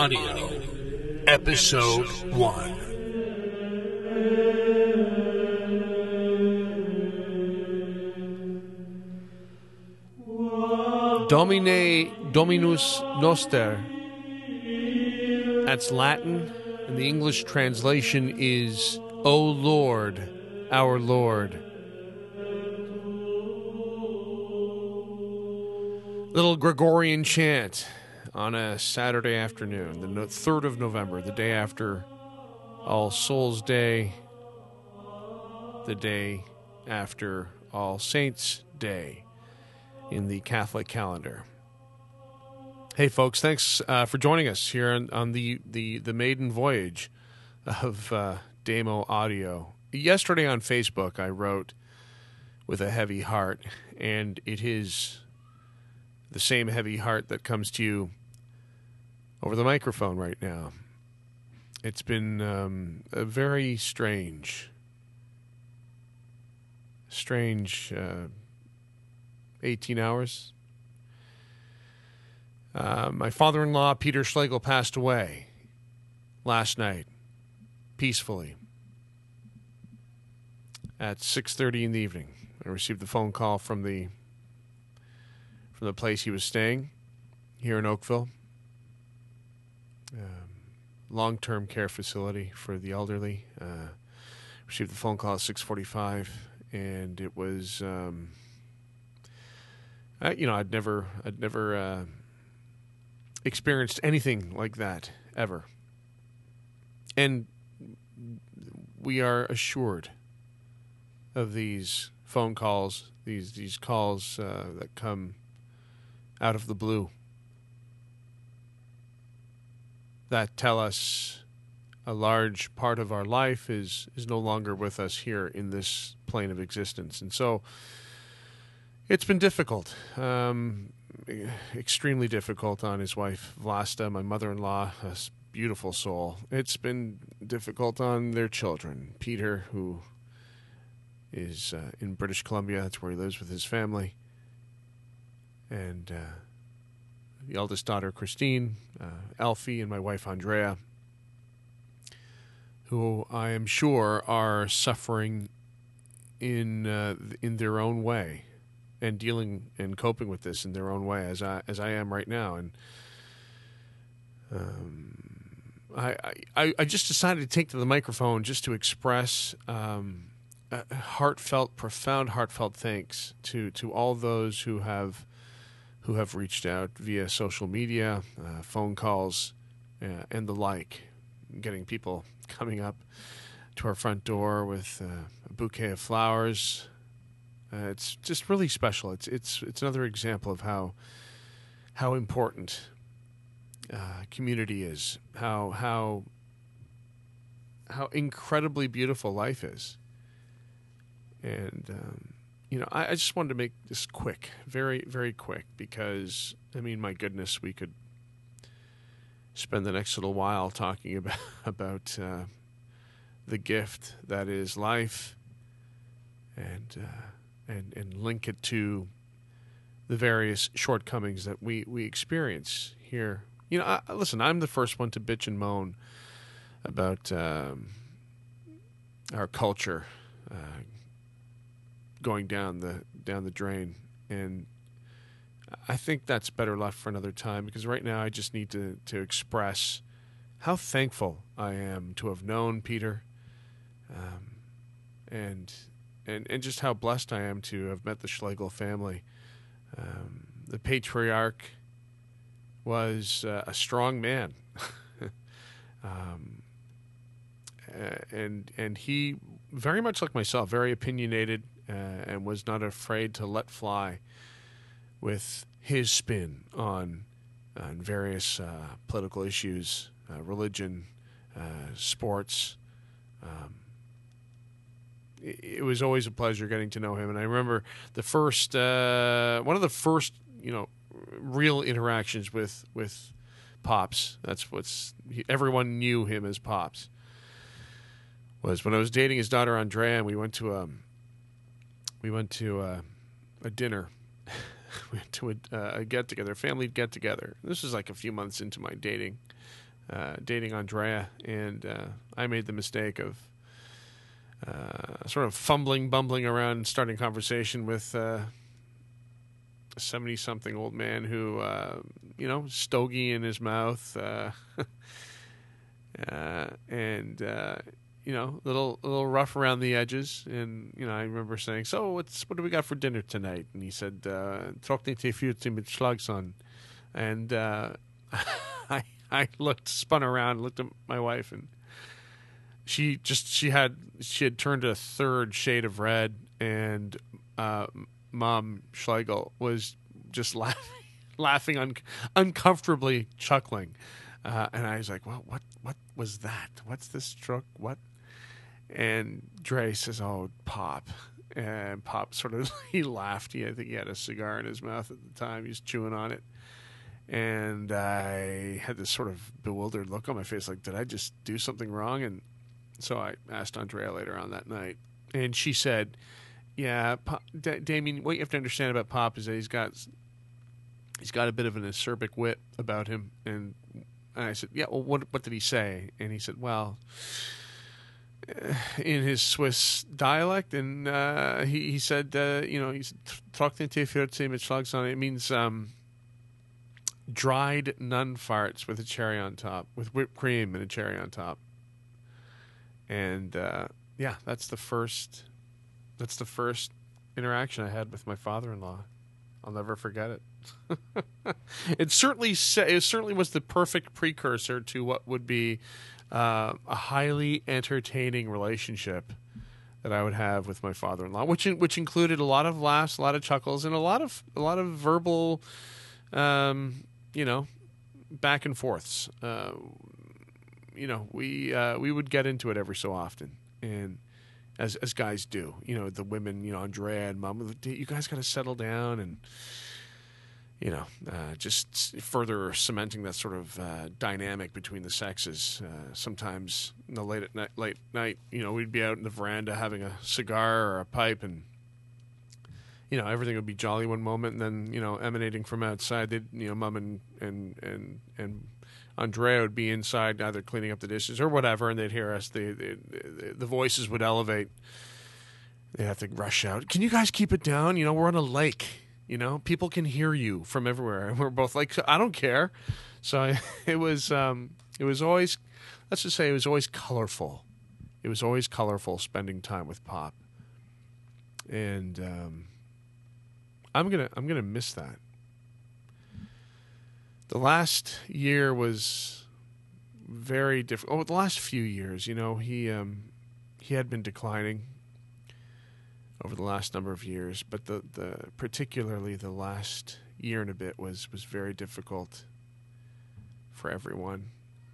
Audio, Episode 1. Domine Dominus Noster. That's Latin, and the English translation is, O Lord, our Lord. Little Gregorian chant on a Saturday afternoon, the 3rd of November, the day after All Souls Day, the day after All Saints Day in the Catholic calendar. Hey, folks, thanks for joining us here on the maiden voyage of Demo Audio. Yesterday on Facebook, I wrote with a heavy heart, and it is the same heavy heart that comes to you over the microphone right now. It's been a very strange 18 hours. My father-in-law, Peter Schlegel, passed away last night, peacefully, at 6:30 in the evening. I received a phone call from the place he was staying here in Oakville, long-term care facility for the elderly. Received the phone call at 6:45, and it was, I'd never experienced anything like that ever, and we are assured of these phone calls, these calls that come out of the blue, that tell us a large part of our life is no longer with us here in this plane of existence. And so it's been difficult, extremely difficult on his wife, Vlasta, my mother-in-law, a beautiful soul. It's been difficult on their children, Peter, who is in British Columbia. That's where he lives with his family. And the eldest daughter, Christine, Elfie, and my wife, Andrea, who I am sure are suffering in their own way and dealing and coping with this in their own way, as I am right now. And I just decided to take to the microphone just to express profound heartfelt thanks to all those who have reached out via social media, phone calls, and the like, getting people coming up to our front door with a bouquet of flowers. It's just really special. It's another example of how important community is, how incredibly beautiful life is. And I just wanted to make this quick, very, very quick, because, my goodness, we could spend the next little while talking about the gift that is life, and link it to the various shortcomings that we experience here. Listen, I'm the first one to bitch and moan about our culture going down the drain, and I think that's better left for another time, because right now I just need to express how thankful I am to have known Peter, and just how blessed I am to have met the Schlegel family. The patriarch was a strong man, and he, very much like myself, very opinionated, and was not afraid to let fly with his spin on various political issues, religion, sports. It was always a pleasure getting to know him, and I remember the first one of the first real interactions with Pops. Everyone knew him as Pops. Was when I was dating his daughter Andrea, and we went to a dinner. We went to a get together, a family get together. This was like a few months into my dating dating Andrea, and I made the mistake of sort of bumbling around and starting conversation with a 70-something old man who, stogie in his mouth, and little rough around the edges. And I remember saying, "So what do we got for dinner tonight?" And he said, "Trockning till 14 mit Schlagsahne." And I spun around, looked at my wife, and she had turned a third shade of red, and Mom Schlegel was just laughing uncomfortably, chuckling, and I was like, "Well, what was that? What's this stroke? What?" And Dre says, "Oh, Pop." And Pop sort of he laughed. I think he had a cigar in his mouth at the time. He was chewing on it. And I had this sort of bewildered look on my face, like, did I just do something wrong? And so I asked Andrea later on that night, and she said, "Yeah, Damien, what you have to understand about Pop is that he's got a bit of an acerbic wit about him." And I said, "Yeah, well, what did he say?" And he said, "Well, in his Swiss dialect," and he said, he's "Trocknen till 14 mit Schlagsahne." It means dried nun farts with a cherry on top, with whipped cream and a cherry on top. And that's the first interaction I had with my father-in-law. I'll never forget it. It certainly was the perfect precursor to what would be a highly entertaining relationship that I would have with my father-in-law, which included a lot of laughs, a lot of chuckles, and a lot of verbal, back and forths. We would get into it every so often, and as guys do. The women, Andrea and Mom, you guys got to settle down, and just further cementing that sort of dynamic between the sexes. Sometimes in the late night, we'd be out in the veranda having a cigar or a pipe, and everything would be jolly one moment, and then emanating from outside, Mom and Andrea would be inside either cleaning up the dishes or whatever, and they'd hear us. The voices would elevate. They'd have to rush out. "Can you guys keep it down? We're on a lake. People can hear you from everywhere." And we're both like, "I don't care." So it was always, let's just say, it was always colorful. It was always colorful spending time with Pop, and I'm gonna miss that. The last year was very different. Oh, the last few years, he had been declining over the last number of years, but the particularly the last year and a bit was very difficult for everyone.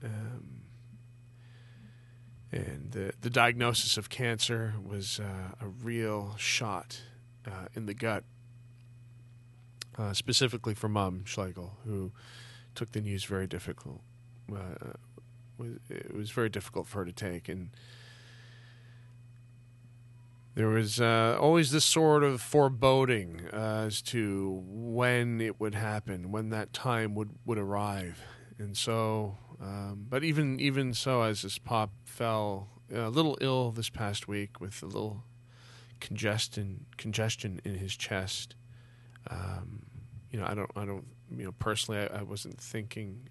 And the diagnosis of cancer was a real shot in the gut, specifically for Mom Schlegel, who took the news very difficult. It was very difficult for her to take, and there was always this sort of foreboding as to when it would happen, when that time would arrive. And so, but even so, as this Pop fell a little ill this past week with a little congestion in his chest, I don't, personally, I wasn't thinking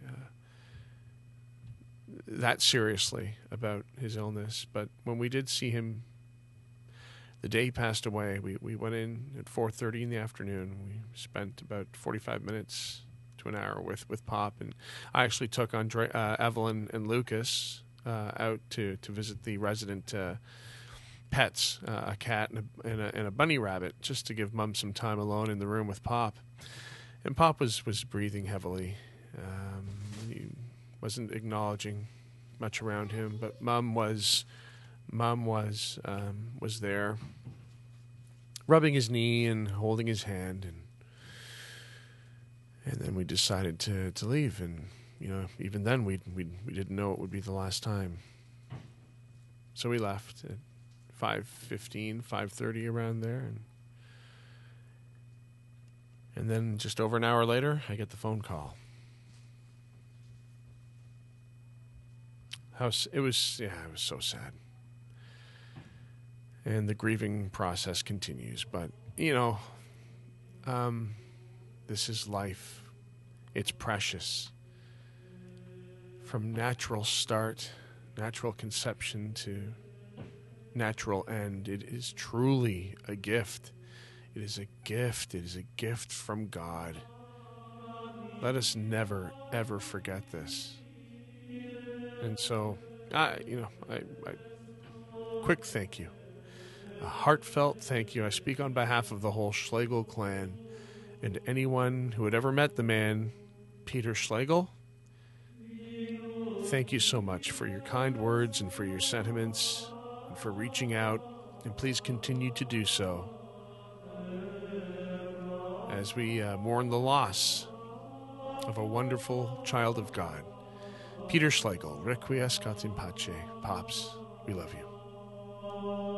that seriously about his illness. But when we did see him, the day he passed away, we went in at 4:30 in the afternoon. We spent about 45 minutes to an hour with Pop, and I actually took Evelyn and Lucas out to visit the resident pets, a cat and a bunny rabbit, just to give Mom some time alone in the room with Pop. And Pop was breathing heavily. He wasn't acknowledging much around him, but Mom was there, rubbing his knee and holding his hand, and then we decided to leave. And even then we didn't know it would be the last time. So we left at 5:15, 5:30 around there, and then just over an hour later, I get the phone call. it was so sad. And the grieving process continues. But, this is life. It's precious. From natural start, natural conception to natural end, it is truly a gift. It is a gift. It is a gift from God. Let us never, ever forget this. And so, quick thank you. A heartfelt thank you. I speak on behalf of the whole Schlegel clan and anyone who had ever met the man, Peter Schlegel. Thank you so much for your kind words and for your sentiments and for reaching out. And please continue to do so as we mourn the loss of a wonderful child of God. Peter Schlegel, Requiescat in Pace. Pops, we love you.